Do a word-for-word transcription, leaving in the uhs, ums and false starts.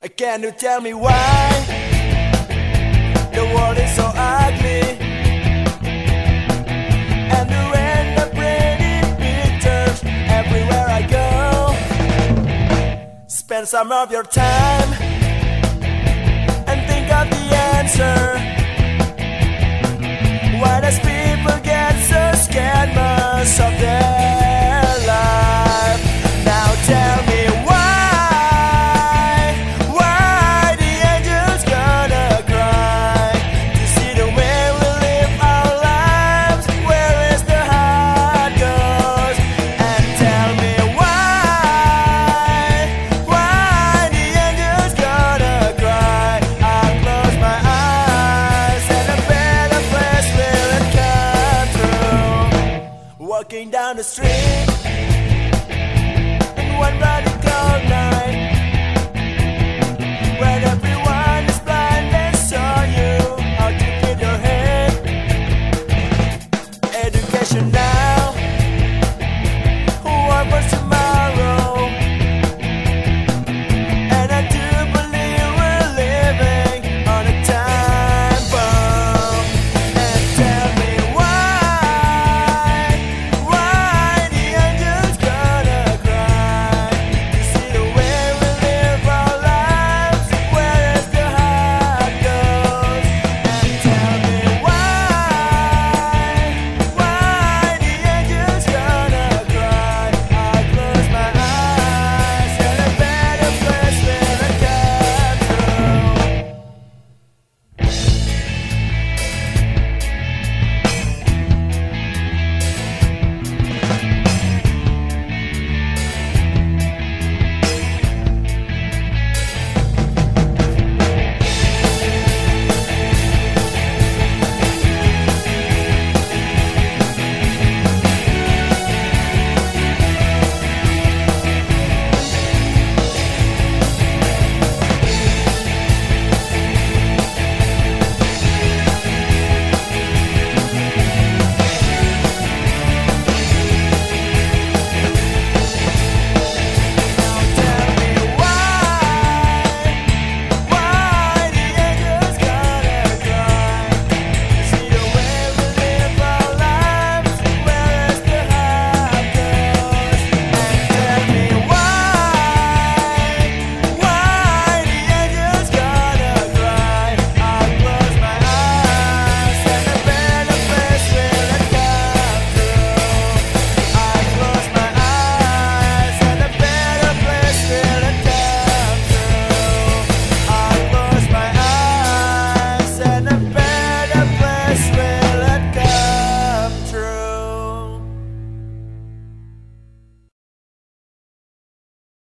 Can you tell me why the world is so ugly? And the random pretty pictures everywhere I go. Spend some of your time and think of the answer. Why does people get so scared most of their life? Now tell me why. Walking down the street,